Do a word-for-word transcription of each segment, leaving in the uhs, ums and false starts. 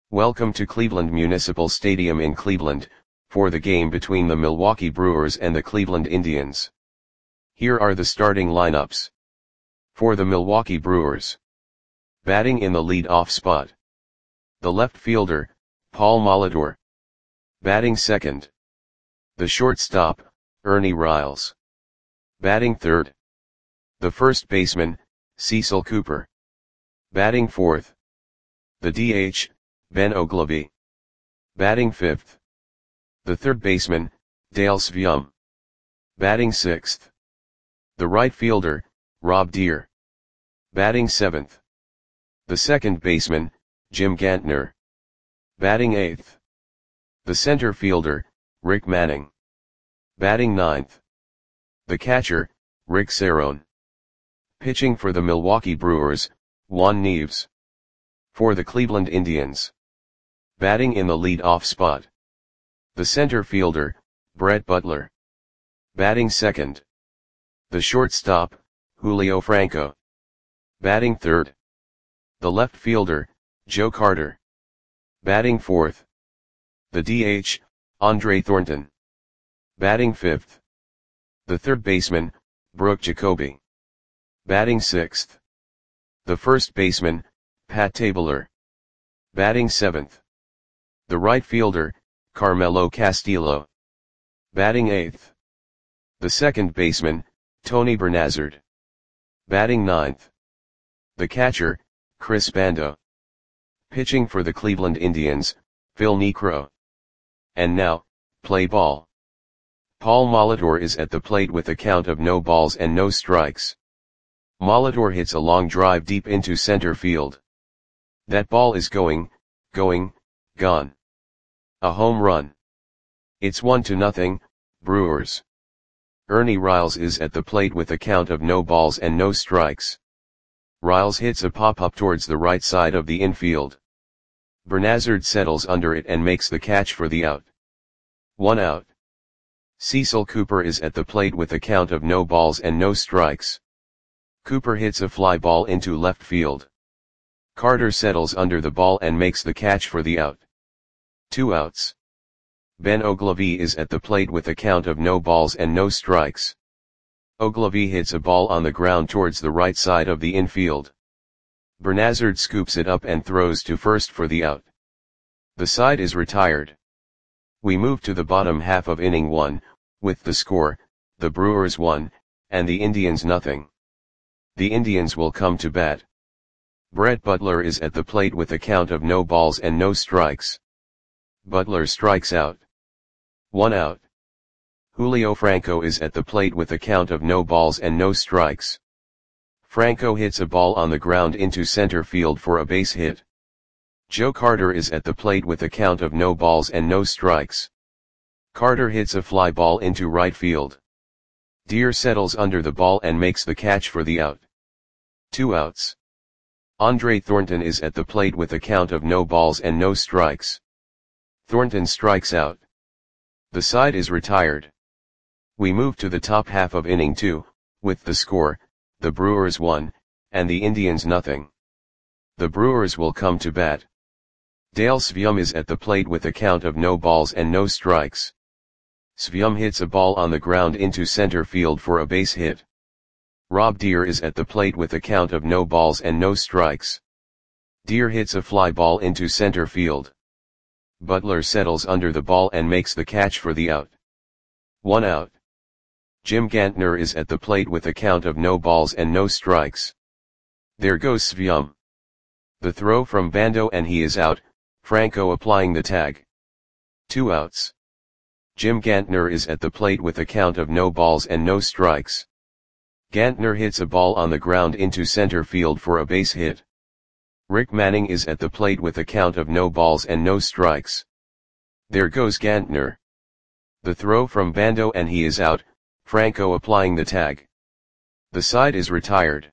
Welcome to Cleveland Municipal Stadium in Cleveland, for the game between the Milwaukee Brewers and the Cleveland Indians. Here are the starting lineups. For the Milwaukee Brewers. Batting in the lead-off spot. The left fielder, Paul Molitor. Batting second. The shortstop, Ernie Riles. Batting third. The first baseman, Cecil Cooper. Batting fourth. The D H, Ben Oglivie. Batting fifth. The third baseman, Dale Sveum. Batting sixth. The right fielder, Rob Deere. Batting seventh. The second baseman, Jim Gantner. Batting eighth. The center fielder, Rick Manning. Batting ninth. The catcher, Rick Cerone. Pitching for the Milwaukee Brewers, Juan Nieves. For the Cleveland Indians. Batting in the lead-off spot. The center fielder, Brett Butler. Batting second. The shortstop, Julio Franco. Batting third. The left fielder, Joe Carter. Batting fourth. The D H, Andre Thornton. Batting fifth. The third baseman, Brooke Jacoby. Batting sixth. The first baseman, Pat Tabler. Batting seventh. The right fielder, Carmelo Castillo. Batting eighth. The second baseman, Tony Bernazard. Batting ninth. The catcher, Chris Bando. Pitching for the Cleveland Indians, Phil Niekro. And now, play ball. Paul Molitor is at the plate with a count of no balls and no strikes. Molitor hits a long drive deep into center field. That ball is going, going, gone. A home run. It's one to nothing, Brewers. Ernie Riles is at the plate with a count of no balls and no strikes. Riles hits a pop-up towards the right side of the infield. Bernazard settles under it and makes the catch for the out. One out. Cecil Cooper is at the plate with a count of no balls and no strikes. Cooper hits a fly ball into left field. Carter settles under the ball and makes the catch for the out. Two outs. Ben Oglivie is at the plate with a count of no balls and no strikes. Oglivie hits a ball on the ground towards the right side of the infield. Bernazard scoops it up and throws to first for the out. The side is retired. We move to the bottom half of inning one, with the score, the Brewers one, and the Indians nothing. The Indians will come to bat. Brett Butler is at the plate with a count of no balls and no strikes. Butler strikes out. One out. Julio Franco is at the plate with a count of no balls and no strikes. Franco hits a ball on the ground into center field for a base hit. Joe Carter is at the plate with a count of no balls and no strikes. Carter hits a fly ball into right field. Deere settles under the ball and makes the catch for the out. Two outs. Andre Thornton is at the plate with a count of no balls and no strikes. Thornton strikes out. The side is retired. We move to the top half of inning two, with the score, the Brewers one, and the Indians nothing. The Brewers will come to bat. Dale Sveum is at the plate with a count of no balls and no strikes. Sveum hits a ball on the ground into center field for a base hit. Rob Deere is at the plate with a count of no balls and no strikes. Deere hits a fly ball into center field. Butler settles under the ball and makes the catch for the out. One out. Jim Gantner is at the plate with a count of no balls and no strikes. There goes Sveum. The throw from Bando and he is out, Franco applying the tag. Two outs. Jim Gantner is at the plate with a count of no balls and no strikes. Gantner hits a ball on the ground into center field for a base hit. Rick Manning is at the plate with a count of no balls and no strikes. There goes Gantner. The throw from Bando and he is out, Franco applying the tag. The side is retired.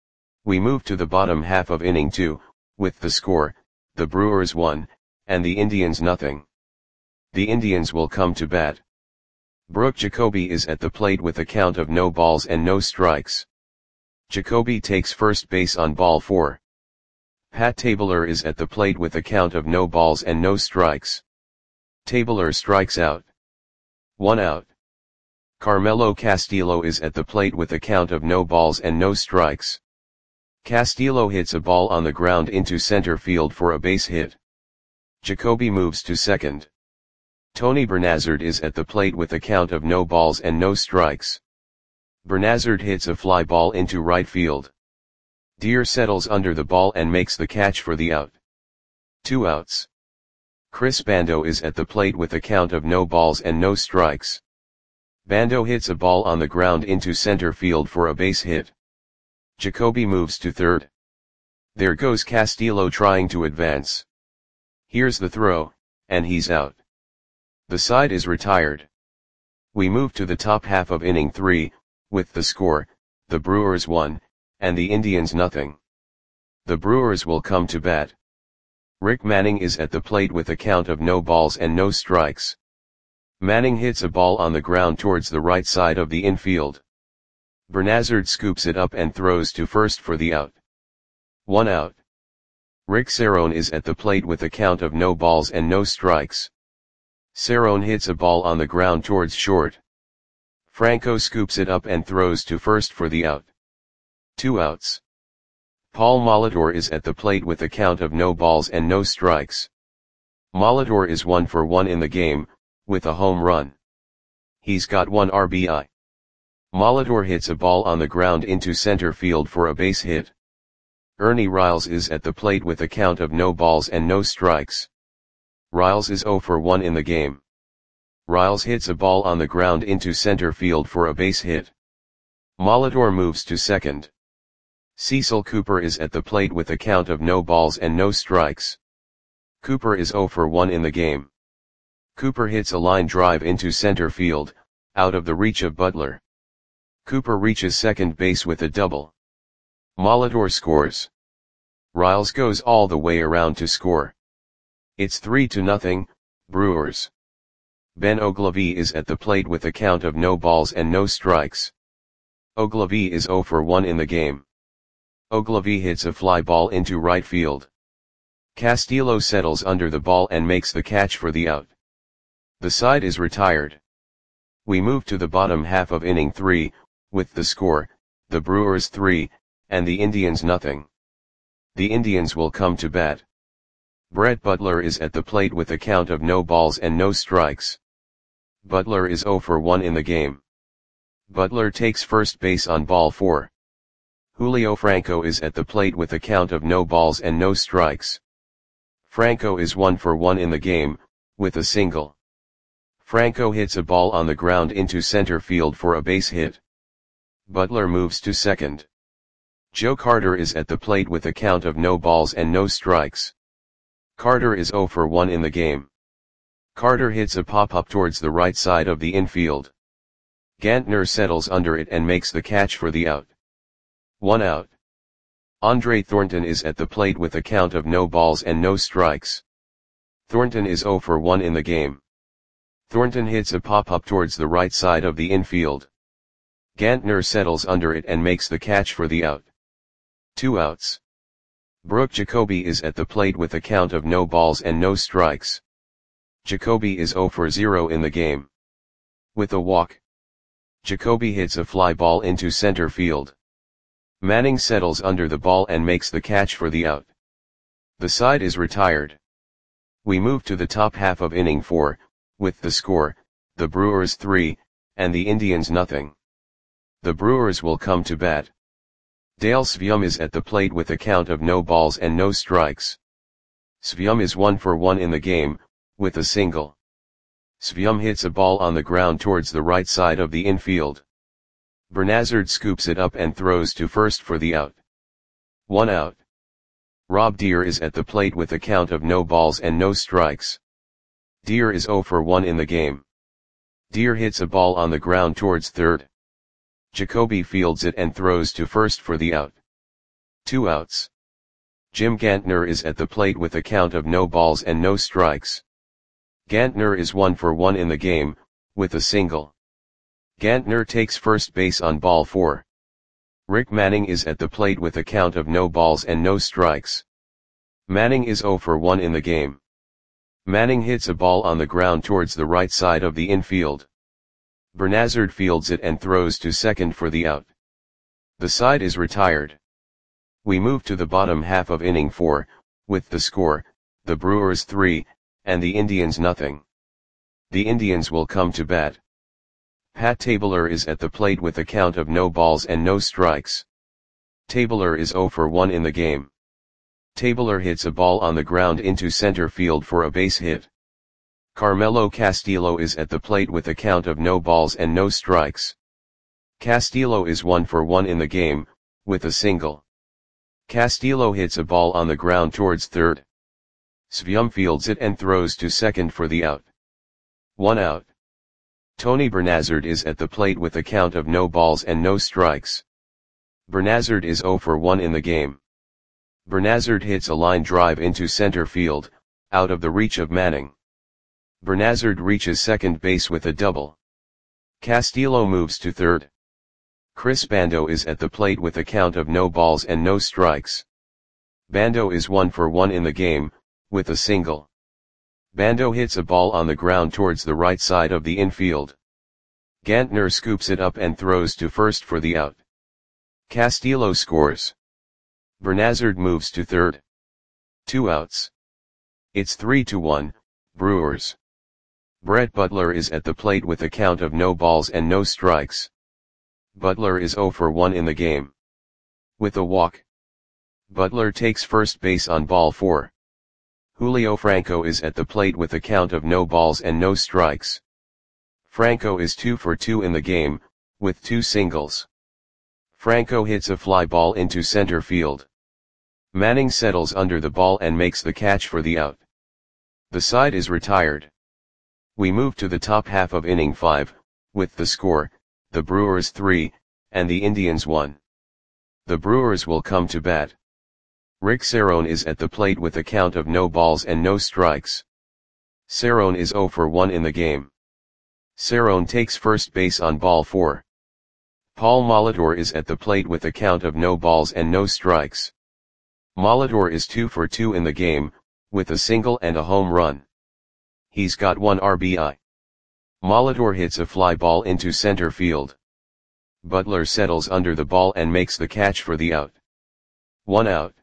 We move to the bottom half of inning two, with the score, the Brewers one, and the Indians nothing. The Indians will come to bat. Brooke Jacoby is at the plate with a count of no balls and no strikes. Jacoby takes first base on ball four. Pat Tabler is at the plate with a count of no balls and no strikes. Tabler strikes out. One out. Carmelo Castillo is at the plate with a count of no balls and no strikes. Castillo hits a ball on the ground into center field for a base hit. Jacoby moves to second. Tony Bernazard is at the plate with a count of no balls and no strikes. Bernazard hits a fly ball into right field. Deer settles under the ball and makes the catch for the out. Two outs. Chris Bando is at the plate with a count of no balls and no strikes. Bando hits a ball on the ground into center field for a base hit. Jacoby moves to third. There goes Castillo trying to advance. Here's the throw, and he's out. The side is retired. We move to the top half of inning three, with the score, the Brewers one, and the Indians nothing. The Brewers will come to bat. Rick Manning is at the plate with a count of no balls and no strikes. Manning hits a ball on the ground towards the right side of the infield. Bernazard scoops it up and throws to first for the out. One out. Rick Cerrone is at the plate with a count of no balls and no strikes. Cerrone hits a ball on the ground towards short. Franco scoops it up and throws to first for the out. Two outs. Paul Molitor is at the plate with a count of no balls and no strikes. Molitor is one for one in the game, with a home run. He's got one R B I. Molitor hits a ball on the ground into center field for a base hit. Ernie Riles is at the plate with a count of no balls and no strikes. Riles is zero for one in the game. Riles hits a ball on the ground into center field for a base hit. Molitor moves to second. Cecil Cooper is at the plate with a count of no balls and no strikes. Cooper is zero for one in the game. Cooper hits a line drive into center field, out of the reach of Butler. Cooper reaches second base with a double. Molitor scores. Riles goes all the way around to score. It's three to nothing, Brewers. Ben Oglivie is at the plate with a count of no balls and no strikes. Oglivie is zero for one in the game. Oglivie hits a fly ball into right field. Castillo settles under the ball and makes the catch for the out. The side is retired. We move to the bottom half of inning three, with the score, the Brewers three, and the Indians nothing. The Indians will come to bat. Brett Butler is at the plate with a count of no balls and no strikes. Butler is zero for one in the game. Butler takes first base on ball four. Julio Franco is at the plate with a count of no balls and no strikes. Franco is one for one in the game, with a single. Franco hits a ball on the ground into center field for a base hit. Butler moves to second. Joe Carter is at the plate with a count of no balls and no strikes. Carter is zero for one in the game. Carter hits a pop-up towards the right side of the infield. Gantner settles under it and makes the catch for the out. One out. Andre Thornton is at the plate with a count of no balls and no strikes. Thornton is zero for one in the game. Thornton hits a pop-up towards the right side of the infield. Gantner settles under it and makes the catch for the out. Two outs. Brooke Jacoby is at the plate with a count of no balls and no strikes. Jacoby is zero for zero in the game. With a walk. Jacoby hits a fly ball into center field. Manning settles under the ball and makes the catch for the out. The side is retired. We move to the top half of inning four, with the score, the Brewers three, and the Indians nothing. The Brewers will come to bat. Dale Svium is at the plate with a count of no balls and no strikes. Svium is one for one in the game, with a single. Svium hits a ball on the ground towards the right side of the infield. Bernazard scoops it up and throws to first for the out. One out. Rob Deer is at the plate with a count of no balls and no strikes. Deer is zero for one in the game. Deer hits a ball on the ground towards third. Jacoby fields it and throws to first for the out. Two outs. Jim Gantner is at the plate with a count of no balls and no strikes. Gantner is one for one in the game, with a single. Gantner takes first base on ball four. Rick Manning is at the plate with a count of no balls and no strikes. Manning is zero for one in the game. Manning hits a ball on the ground towards the right side of the infield. Bernazard fields it and throws to second for the out. The side is retired. We move to the bottom half of inning four, with the score, the Brewers three, and the Indians nothing. The Indians will come to bat. Pat Tabler is at the plate with a count of no balls and no strikes. Tabler is zero for one in the game. Tabler hits a ball on the ground into center field for a base hit. Carmelo Castillo is at the plate with a count of no balls and no strikes. Castillo is one for one in the game, with a single. Castillo hits a ball on the ground towards third. Svyum fields it and throws to second for the out. One out. Tony Bernazard is at the plate with a count of no balls and no strikes. Bernazard is zero for one in the game. Bernazard hits a line drive into center field, out of the reach of Manning. Bernazard reaches second base with a double. Castillo moves to third. Chris Bando is at the plate with a count of no balls and no strikes. Bando is one for one in the game, with a single. Bando hits a ball on the ground towards the right side of the infield. Gantner scoops it up and throws to first for the out. Castillo scores. Bernazard moves to third. Two outs. It's three to one, Brewers. Brett Butler is at the plate with a count of no balls and no strikes. Butler is zero for one in the game. With a walk. Butler takes first base on ball four. Julio Franco is at the plate with a count of no balls and no strikes. Franco is two for two in the game, with two singles. Franco hits a fly ball into center field. Manning settles under the ball and makes the catch for the out. The side is retired. We move to the top half of inning five, with the score, the Brewers three, and the Indians one. The Brewers will come to bat. Rick Cerrone is at the plate with a count of no balls and no strikes. Cerrone is zero for one in the game. Cerrone takes first base on ball four. Paul Molitor is at the plate with a count of no balls and no strikes. Molitor is two for two in the game, with a single and a home run. He's got one R B I. Molitor hits a fly ball into center field. Butler settles under the ball and makes the catch for the out. One out.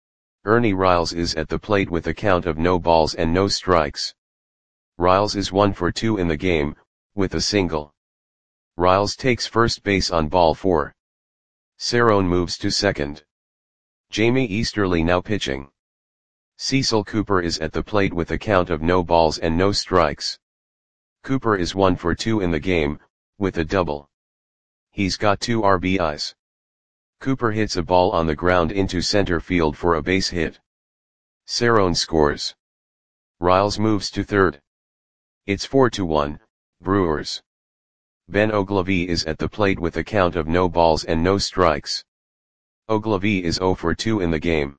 Ernie Riles is at the plate with a count of no balls and no strikes. Riles is one for two in the game, with a single. Riles takes first base on ball four. Cerrone moves to second. Jamie Easterly now pitching. Cecil Cooper is at the plate with a count of no balls and no strikes. Cooper is one for two in the game, with a double. He's got two R B Is. Cooper hits a ball on the ground into center field for a base hit. Cerrone scores. Riles moves to third. It's four to one, Brewers. Ben Ogilvie is at the plate with a count of no balls and no strikes. Ogilvie is zero for two in the game.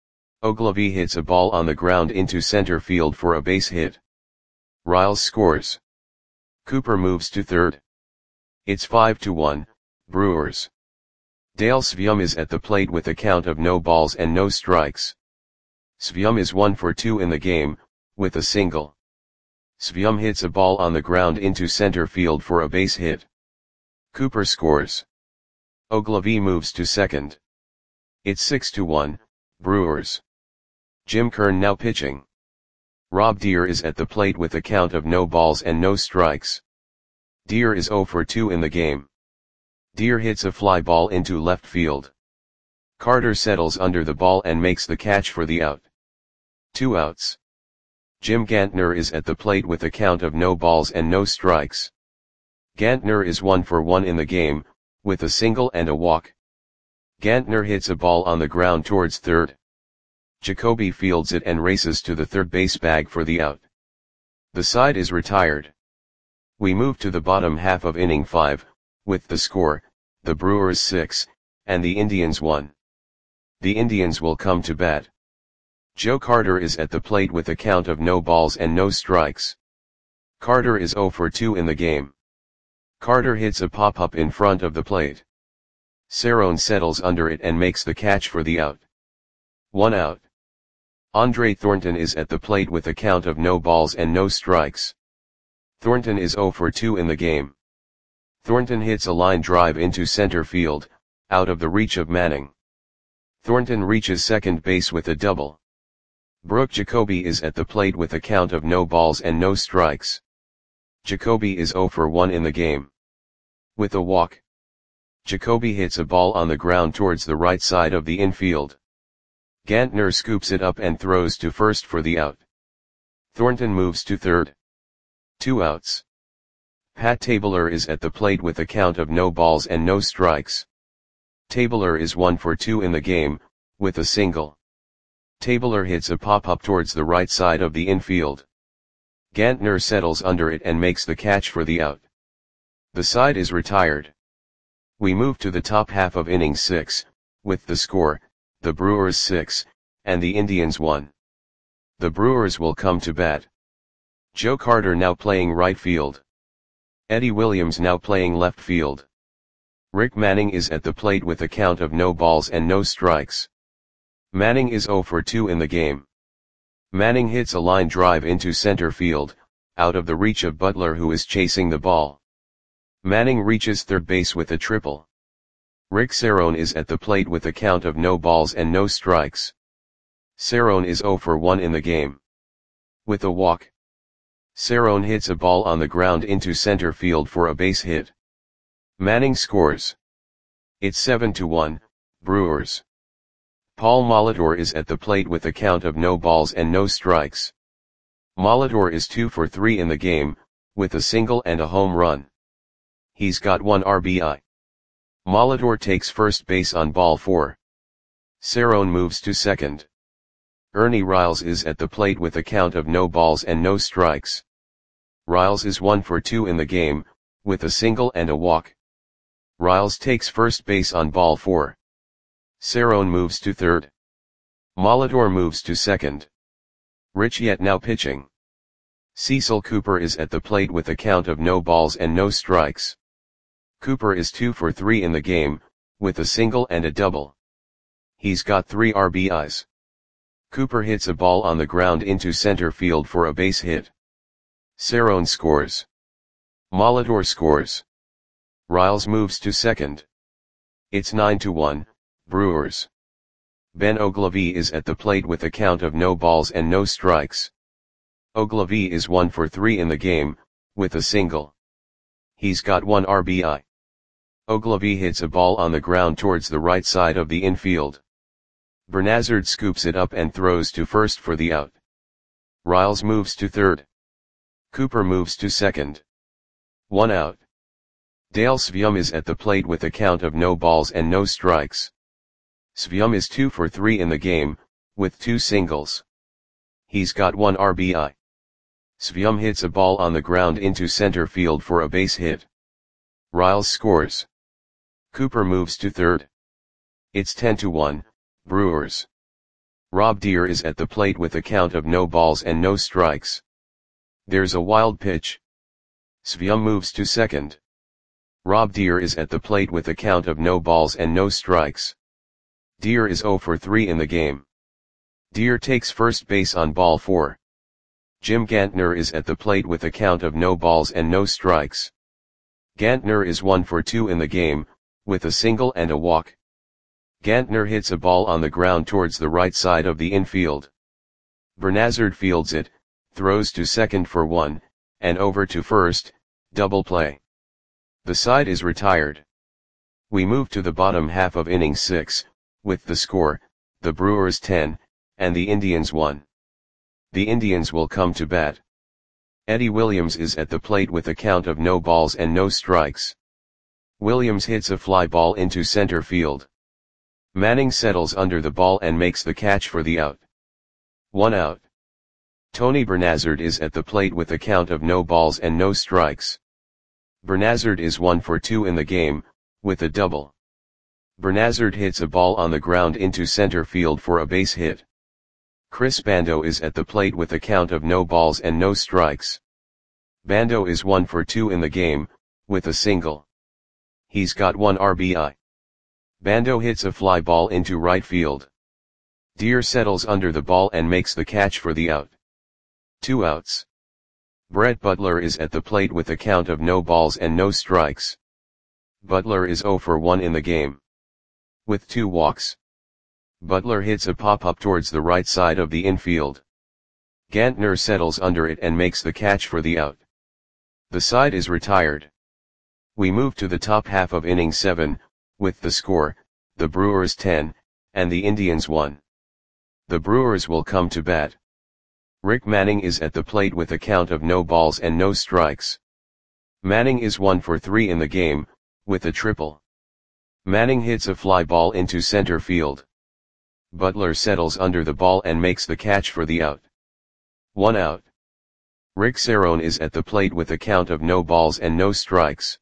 Ogilvie hits a ball on the ground into center field for a base hit. Riles scores. Cooper moves to third. It's five to one, Brewers. Dale Svyum is at the plate with a count of no balls and no strikes. Svyum is one for two in the game, with a single. Svyum hits a ball on the ground into center field for a base hit. Cooper scores. Ogilvie moves to second. It's six to one, Brewers. Jim Kern now pitching. Rob Deere is at the plate with a count of no balls and no strikes. Deere is zero for two in the game. Deere hits a fly ball into left field. Carter settles under the ball and makes the catch for the out. Two outs. Jim Gantner is at the plate with a count of no balls and no strikes. Gantner is one for one in the game, with a single and a walk. Gantner hits a ball on the ground towards third. Jacoby fields it and races to the third base bag for the out. The side is retired. We move to the bottom half of inning five, with the score, the Brewers six, and the Indians one. The Indians will come to bat. Joe Carter is at the plate with a count of no balls and no strikes. Carter is zero for two in the game. Carter hits a pop-up in front of the plate. Cerrone settles under it and makes the catch for the out. One out. Andre Thornton is at the plate with a count of no balls and no strikes. Thornton is zero for two in the game. Thornton hits a line drive into center field, out of the reach of Manning. Thornton reaches second base with a double. Brooke Jacoby is at the plate with a count of no balls and no strikes. Jacoby is zero for one in the game. With a walk, Jacoby hits a ball on the ground towards the right side of the infield. Gantner scoops it up and throws to first for the out. Thornton moves to third. Two outs. Pat Tabler is at the plate with a count of no balls and no strikes. Tabler is one for two in the game, with a single. Tabler hits a pop-up towards the right side of the infield. Gantner settles under it and makes the catch for the out. The side is retired. We move to the top half of inning six, with the score, the Brewers six, and the Indians one. The Brewers will come to bat. Joe Carter now playing right field. Eddie Williams now playing left field. Rick Manning is at the plate with a count of no balls and no strikes. Manning is zero for two in the game. Manning hits a line drive into center field, out of the reach of Butler who is chasing the ball. Manning reaches third base with a triple. Rick Cerone is at the plate with a count of no balls and no strikes. Cerone is zero for one in the game. With a walk, Cerone hits a ball on the ground into center field for a base hit. Manning scores. It's seven to one, Brewers. Paul Molitor is at the plate with a count of no balls and no strikes. Molitor is two for three in the game, with a single and a home run. He's got one R B I. Molitor takes first base on ball four. Cerone moves to second. Ernie Riles is at the plate with a count of no balls and no strikes. Riles is one for two in the game, with a single and a walk. Riles takes first base on ball four. Cerone moves to third. Molitor moves to second. Rich Yet now pitching. Cecil Cooper is at the plate with a count of no balls and no strikes. Cooper is two for three in the game, with a single and a double. He's got three R B Is. Cooper hits a ball on the ground into center field for a base hit. Cerone scores. Molitor scores. Riles moves to second. It's nine to one, Brewers. Ben Ogilvie is at the plate with a count of no balls and no strikes. Ogilvie is one for three in the game, with a single. He's got one R B I. Ogilvie hits a ball on the ground towards the right side of the infield. Bernazard scoops it up and throws to first for the out. Riles moves to third. Cooper moves to second. One out. Dale Svium is at the plate with a count of no balls and no strikes. Svium is two for three in the game, with two singles. He's got one R B I. Svium hits a ball on the ground into center field for a base hit. Riles scores. Cooper moves to third. It's ten to one, Brewers. Rob Deere is at the plate with a count of no balls and no strikes. There's a wild pitch. Svium moves to second. Rob Deere is at the plate with a count of no balls and no strikes. Deere is zero for three in the game. Deere takes first base on ball four. Jim Gantner is at the plate with a count of no balls and no strikes. Gantner is one for two in the game, with a single and a walk. Gantner hits a ball on the ground towards the right side of the infield. Bernazard fields it, throws to second for one, and over to first, double play. The side is retired. We move to the bottom half of inning six, with the score, the Brewers ten, and the Indians one. The Indians will come to bat. Eddie Williams is at the plate with a count of no balls and no strikes. Williams hits a fly ball into center field. Manning settles under the ball and makes the catch for the out. One out. Tony Bernazard is at the plate with a count of no balls and no strikes. Bernazard is one for two in the game, with a double. Bernazard hits a ball on the ground into center field for a base hit. Chris Bando is at the plate with a count of no balls and no strikes. Bando is one for two in the game, with a single. He's got one R B I. Bando hits a fly ball into right field. Deer settles under the ball and makes the catch for the out. Two outs. Brett Butler is at the plate with a count of no balls and no strikes. Butler is oh for one in the game. With two walks. Butler hits a pop-up towards the right side of the infield. Gantner settles under it and makes the catch for the out. The side is retired. We move to the top half of inning seven, with the score, the Brewers ten, and the Indians one. The Brewers will come to bat. Rick Manning is at the plate with a count of no balls and no strikes. Manning is one for three in the game, with a triple. Manning hits a fly ball into center field. Butler settles under the ball and makes the catch for the out. One out. Rick Cerone is at the plate with a count of no balls and no strikes.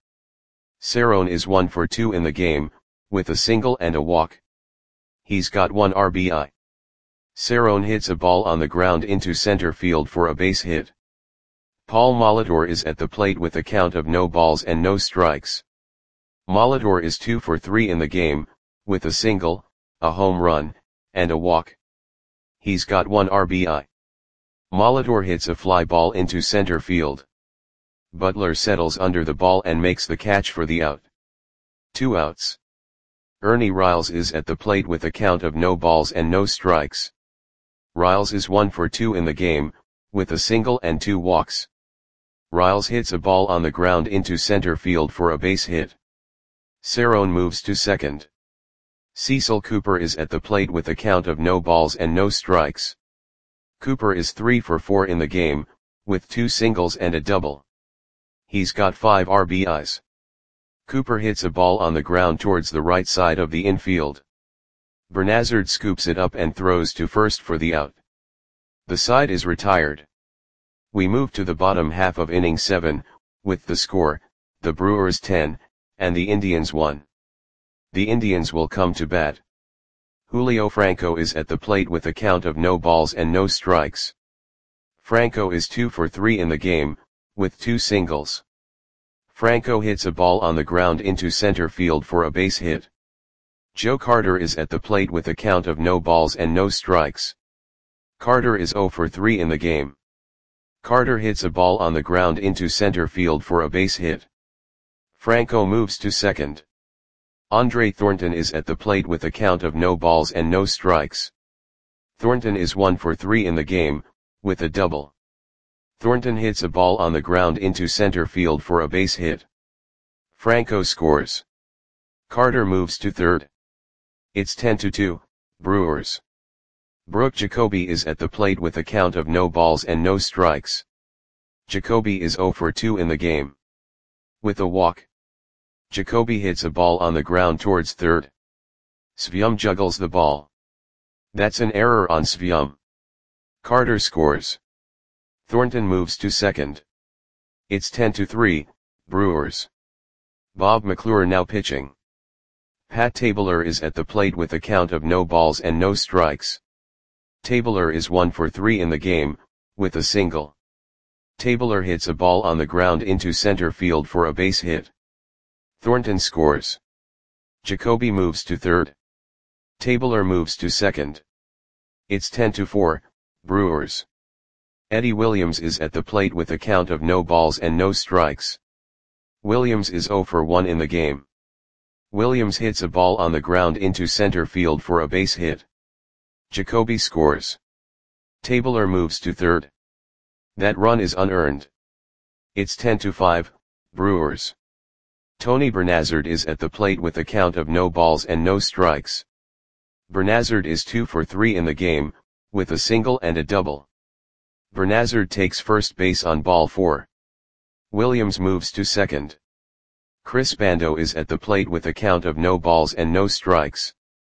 Cerone is one for two in the game, with a single and a walk. He's got one R B I. Cerone hits a ball on the ground into center field for a base hit. Paul Molitor is at the plate with a count of no balls and no strikes. Molitor is two for three in the game, with a single, a home run, and a walk. He's got one R B I. Molitor hits a fly ball into center field. Butler settles under the ball and makes the catch for the out. Two outs. Ernie Riles is at the plate with a count of no balls and no strikes. Riles is one for two in the game, with a single and two walks. Riles hits a ball on the ground into center field for a base hit. Cerone moves to second. Cecil Cooper is at the plate with a count of no balls and no strikes. Cooper is three for four in the game, with two singles and a double. He's got five R B Is. Cooper hits a ball on the ground towards the right side of the infield. Bernazard scoops it up and throws to first for the out. The side is retired. We move to the bottom half of inning seven, with the score, the Brewers ten, and the Indians one. The Indians will come to bat. Julio Franco is at the plate with a count of no balls and no strikes. Franco is two for three in the game, with two singles. Franco hits a ball on the ground into center field for a base hit. Joe Carter is at the plate with a count of no balls and no strikes. Carter is oh for three in the game. Carter hits a ball on the ground into center field for a base hit. Franco moves to second. Andre Thornton is at the plate with a count of no balls and no strikes. Thornton is one for three in the game, with a double. Thornton hits a ball on the ground into center field for a base hit. Franco scores. Carter moves to third. It's ten to two, Brewers. Brooke Jacoby is at the plate with a count of no balls and no strikes. Jacoby is oh for two in the game. With a walk. Jacoby hits a ball on the ground towards third. Svium juggles the ball. That's an error on Svium. Carter scores. Thornton moves to second. It's ten to three, Brewers. Bob McClure now pitching. Pat Tabler is at the plate with a count of no balls and no strikes. Tabler is one for three in the game, with a single. Tabler hits a ball on the ground into center field for a base hit. Thornton scores. Jacoby moves to third. Tabler moves to second. It's ten to four, Brewers. Eddie Williams is at the plate with a count of no balls and no strikes. Williams is oh for one in the game. Williams hits a ball on the ground into center field for a base hit. Jacoby scores. Tabler moves to third. That run is unearned. It's ten to five, Brewers. Tony Bernazard is at the plate with a count of no balls and no strikes. Bernazard is two for three in the game, with a single and a double. Bernazard takes first base on ball four. Williams moves to second. Chris Bando is at the plate with a count of no balls and no strikes.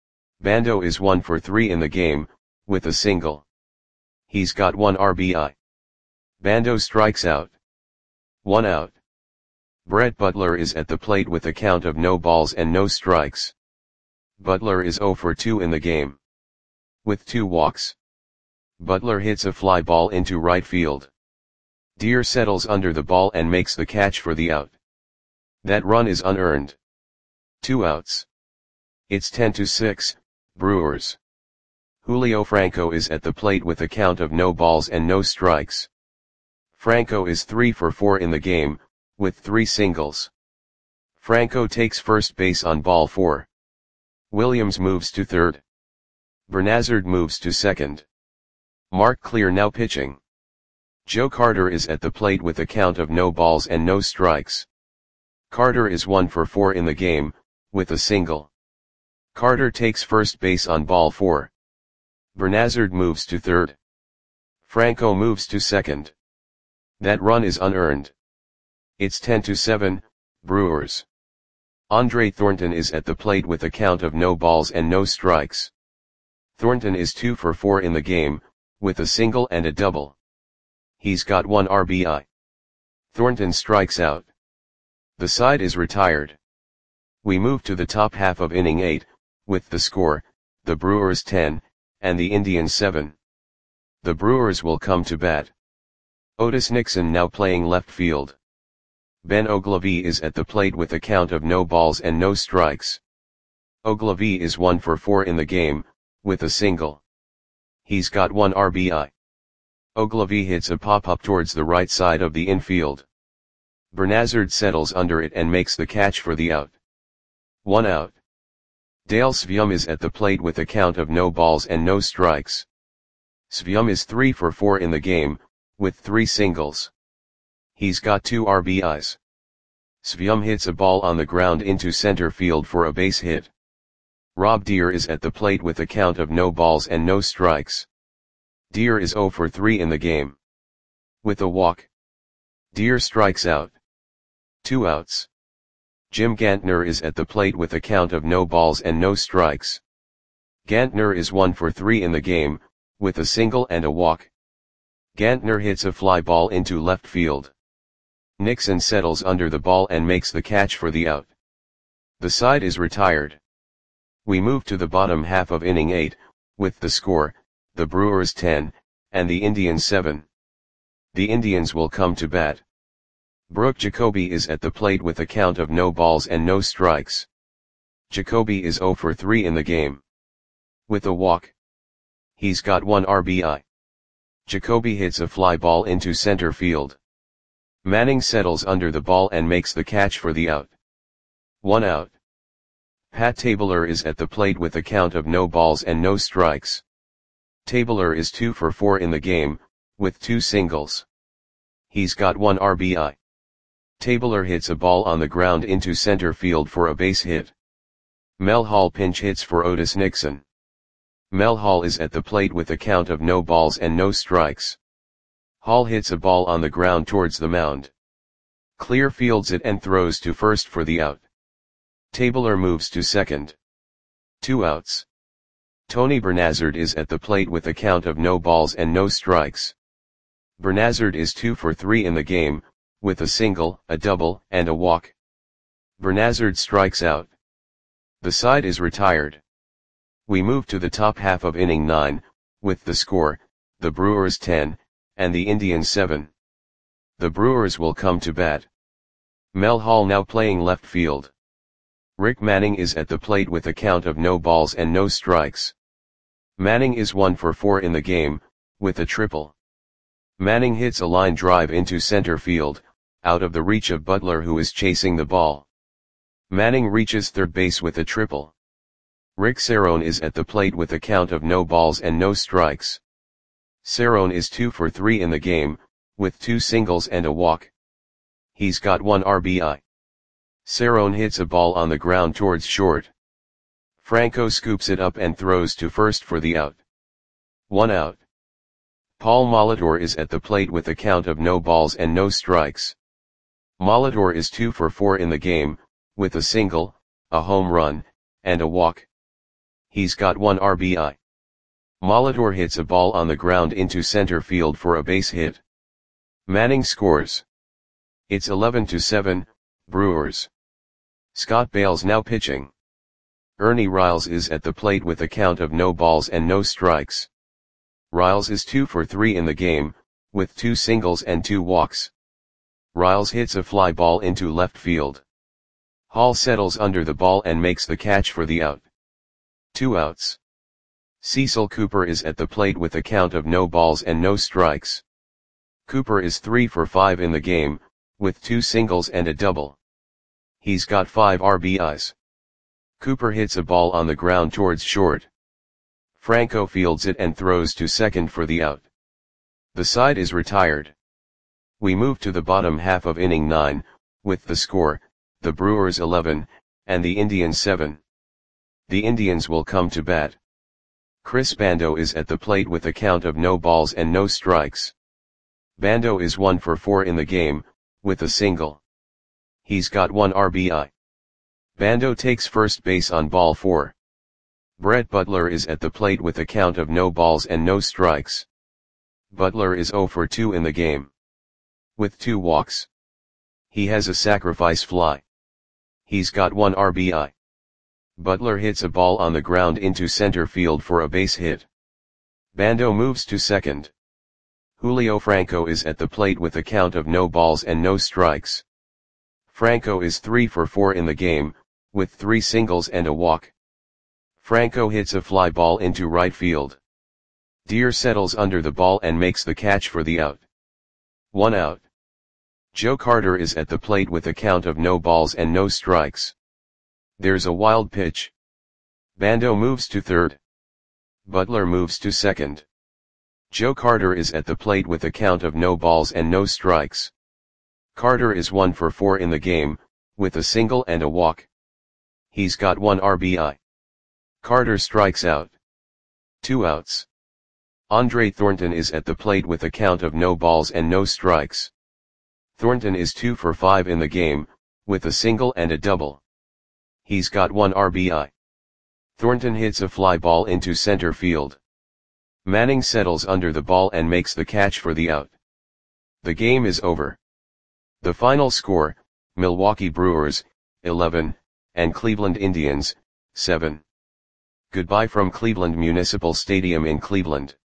Bando is one for three in the game, with a single. He's got one R B I. Bando strikes out. One out. Brett Butler is at the plate with a count of no balls and no strikes. Butler is oh for two in the game. With two walks. Butler hits a fly ball into right field. Deer settles under the ball and makes the catch for the out. That run is unearned. Two outs. It's ten to six, Brewers. Julio Franco is at the plate with a count of no balls and no strikes. Franco is three for four in the game, with three singles. Franco takes first base on ball four. Williams moves to third. Bernazard moves to second. Mark Clear now pitching. Joe Carter is at the plate with a count of no balls and no strikes. Carter is one for four in the game, with a single. Carter takes first base on ball four. Bernazard moves to third. Franco moves to second. That run is unearned. It's ten to seven, Brewers. Andre Thornton is at the plate with a count of no balls and no strikes. Thornton is two for four in the game, with a single and a double. He's got one R B I. Thornton strikes out. The side is retired. We move to the top half of inning eight, with the score, the Brewers ten, and the Indians seven. The Brewers will come to bat. Otis Nixon now playing left field. Ben Ogilvie is at the plate with a count of no balls and no strikes. Ogilvie is one for four in the game, with a single. He's got one R B I. Ogilvie hits a pop-up towards the right side of the infield. Bernazard settles under it and makes the catch for the out. One out. Dale Sveum is at the plate with a count of no balls and no strikes. Sveum is three for four in the game, with three singles. He's got two R B Is. Sveum hits a ball on the ground into center field for a base hit. Rob Deer is at the plate with a count of no balls and no strikes. Deer is zero for three in the game. With a walk. Deer strikes out. Two outs. Jim Gantner is at the plate with a count of no balls and no strikes. Gantner is one for three in the game, with a single and a walk. Gantner hits a fly ball into left field. Nixon settles under the ball and makes the catch for the out. The side is retired. We move to the bottom half of inning eight, with the score, the Brewers ten, and the Indians seven. The Indians will come to bat. Brooke Jacoby is at the plate with a count of no balls and no strikes. Jacoby is zero for three in the game. With a walk. He's got one R B I. Jacoby hits a fly ball into center field. Manning settles under the ball and makes the catch for the out. One out. Pat Tabler is at the plate with a count of no balls and no strikes. Tabler is two for four in the game, with two singles. He's got one R B I. Tabler hits a ball on the ground into center field for a base hit. Mel Hall pinch hits for Otis Nixon. Mel Hall is at the plate with a count of no balls and no strikes. Hall hits a ball on the ground towards the mound. Clear fields it and throws to first for the out. Tabler moves to second. Two outs. Tony Bernazard is at the plate with a count of no balls and no strikes. Bernazard is two for three in the game, with a single, a double, and a walk. Bernazard strikes out. The side is retired. We move to the top half of inning nine, with the score, the Brewers ten, and the Indians seven. The Brewers will come to bat. Mel Hall now playing left field. Rick Manning is at the plate with a count of no balls and no strikes. Manning is one for four in the game, with a triple. Manning hits a line drive into center field, out of the reach of Butler who is chasing the ball. Manning reaches third base with a triple. Rick Cerrone is at the plate with a count of no balls and no strikes. Cerrone is two for three in the game, with two singles and a walk. He's got one R B I. Cerrone hits a ball on the ground towards short. Franco scoops it up and throws to first for the out. One out. Paul Molitor is at the plate with a count of no balls and no strikes. Molitor is two for four in the game, with a single, a home run, and a walk. He's got one R B I. Molitor hits a ball on the ground into center field for a base hit. Manning scores. It's eleven to seven, Brewers. Scott Bales now pitching. Ernie Riles is at the plate with a count of no balls and no strikes. Riles is two for three in the game, with two singles and two walks. Riles hits a fly ball into left field. Hall settles under the ball and makes the catch for the out. Two outs. Cecil Cooper is at the plate with a count of no balls and no strikes. Cooper is three for five in the game, with two singles and a double. He's got five R B Is. Cooper hits a ball on the ground towards short. Franco fields it and throws to second for the out. The side is retired. We move to the bottom half of inning nine, with the score, the Brewers eleven, and the Indians seven. The Indians will come to bat. Chris Bando is at the plate with a count of no balls and no strikes. Bando is one for four in the game, with a single. He's got one R B I. Bando takes first base on ball four. Brett Butler is at the plate with a count of no balls and no strikes. Butler is zero for two in the game, with two walks. He has a sacrifice fly. He's got one R B I. Butler hits a ball on the ground into center field for a base hit. Bando moves to second. Julio Franco is at the plate with a count of no balls and no strikes. Franco is three for four in the game, with three singles and a walk. Franco hits a fly ball into right field. Deer settles under the ball and makes the catch for the out. One out. Joe Carter is at the plate with a count of no balls and no strikes. There's a wild pitch. Bando moves to third. Butler moves to second. Joe Carter is at the plate with a count of no balls and no strikes. Carter is one for four in the game, with a single and a walk. He's got one R B I. Carter strikes out. Two outs. Andre Thornton is at the plate with a count of no balls and no strikes. Thornton is two for five in the game, with a single and a double. He's got one R B I. Thornton hits a fly ball into center field. Manning settles under the ball and makes the catch for the out. The game is over. The final score, Milwaukee Brewers, eleven, and Cleveland Indians, seven. Goodbye from Cleveland Municipal Stadium in Cleveland.